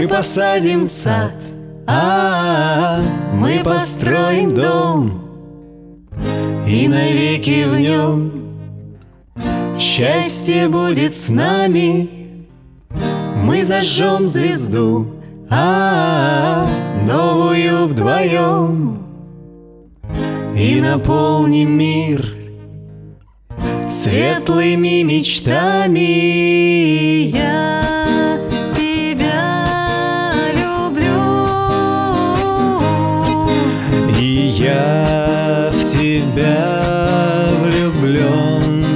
Мы посадим сад, мы построим дом, и навеки в нем счастье будет с нами. Мы зажжем звезду, новую вдвоем, и наполним мир светлыми мечтами. Я тебя люблю, и я в тебя влюблен,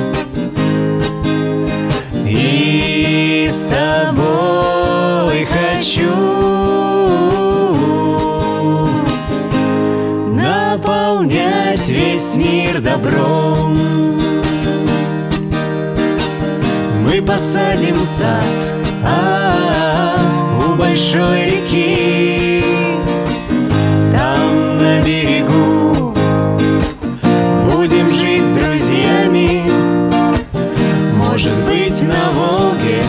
и с тобой хочу наполнять весь мир добром. Мы посадим сад у большой реки, там на берегу будем жить с друзьями. Может быть, на Волге,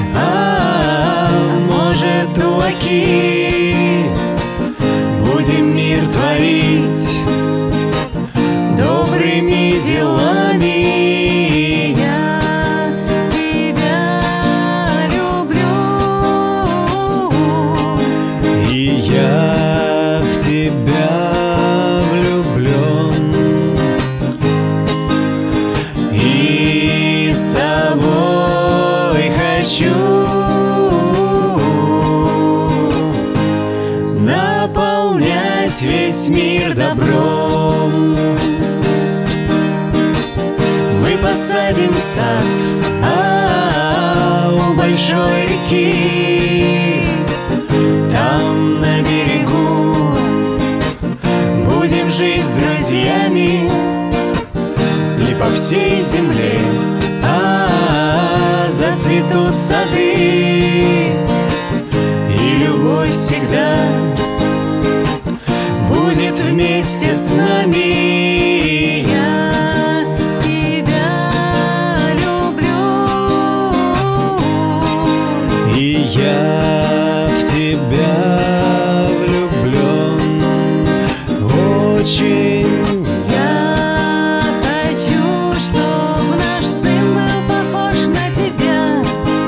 может, у Оки будем мир творить добрыми делами. Я в тебя влюблен, и с тобой хочу наполнять весь мир добром. Мы посадим сад у большой реки, там на берегу будем жить с друзьями, и по всей земле зацветут сады, и любовь всегда будет вместе с нами. Я тебя люблю, и я в тебя влюблен очень. Я хочу, чтоб наш сын был похож на тебя,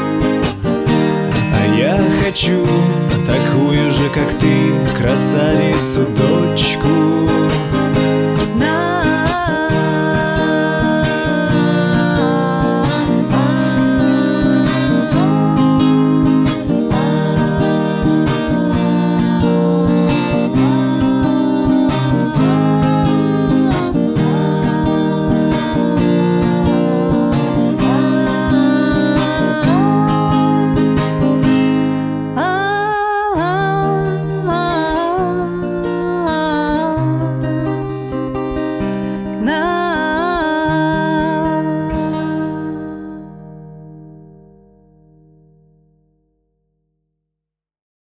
А я хочу такую же, как ты, красавицу, дочку.